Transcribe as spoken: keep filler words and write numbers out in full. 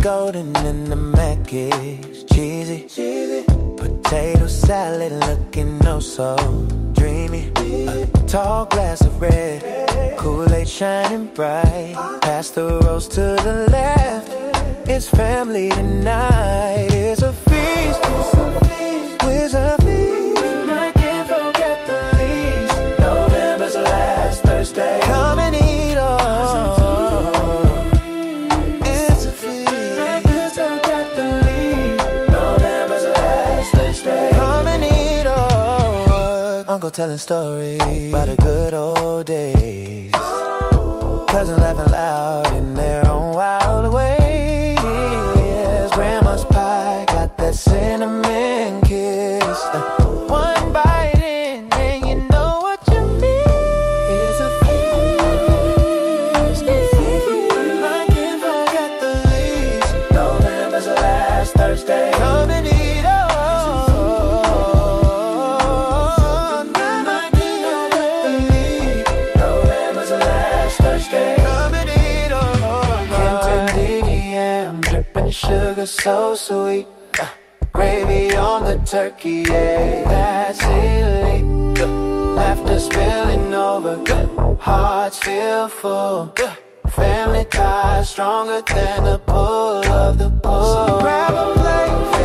golden and the mac is cheesy. Potato salad looking oh so dreamy. A tall glass of red, Kool-Aid shining bright. Pass the roast to the left. It's family tonight. It's a feast. It's a feast. I can't forget the least. November's last Thursday. Come and eat all. It's a feast. I can't forget the least. November's last Thursday. Come and eat all. Uncle telling stories about the good old days. Cousins laughing loud in their own wild ways. Grandma's pie got that cinnamon kiss. Uh, one bite in and you know what you mean. It's a feast. I can't forget the least. November's last Thursday. Come and eat all. I can't forget the least. November's last Thursday. Come and eat all. Kentucky yam dripping sugar so sweet. Uh, gravy on the turkey, yeah, that's elite. Uh, laughter spilling over, uh, hearts feel full. Uh, family ties stronger than the pull of the pull. So grab a plate.